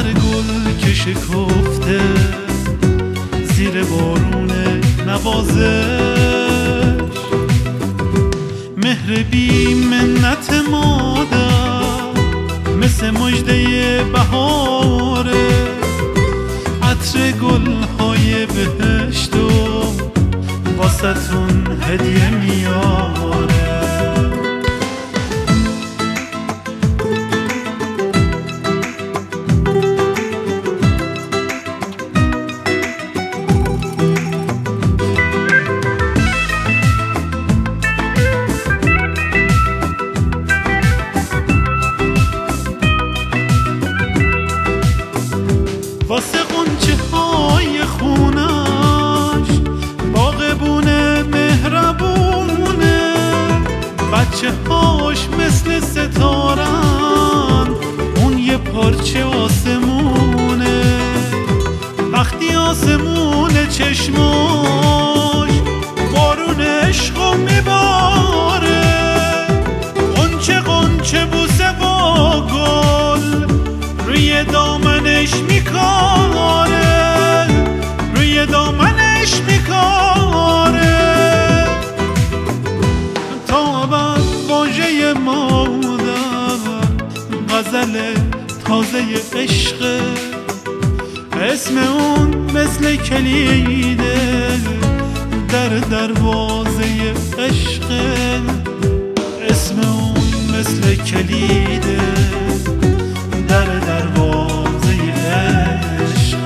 گل که شکفته زیر بارون نوازش، مهر بی منت مادر مثل مژده بهاره، عطر گل‌های بهشت و واسه‌تون هدیه میاره. واسه غنچه های خونش باغبونه مهربونه، بچه هاش مثل ستارن، اون یه پارچه آسمونه. وقتی آسمونه چشماش بارون عشقو میباره، غنچه غنچه بوسه با گل روی دامنش میکاره، روی دامنش میکاره. تا بعد واژه مادر غزل تازه عشق، اسم اون مثل کلیده در دروازه عشق، اسم اون مثل کلیده در دروازه عشق.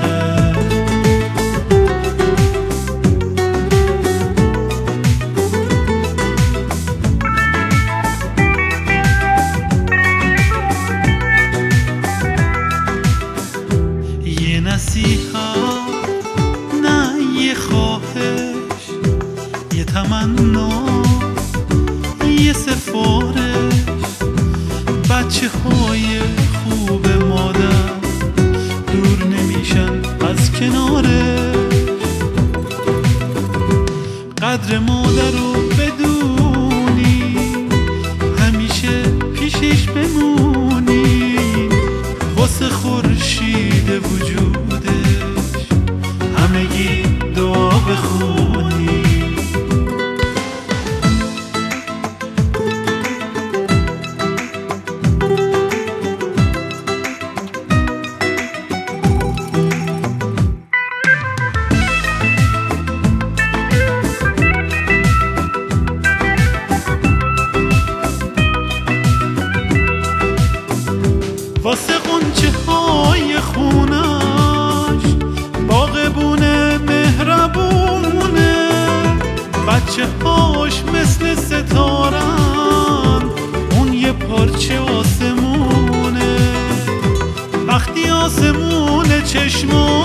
یه نصیحت نه یه خواهش، یه تمنا یه سفارش، بچه های خوب مادر دور نمیشن از کنارش. قدر مادر رو بدونی، همیشه پیشش بمونی، واسه خورشید وجودش همگی دعا بخونی. واسه غنچه های خونش باغبونه مهربونه، بچه هاش مثل ستارن، اون یه پارچه آسمونه. وقتی آسمونه چشماش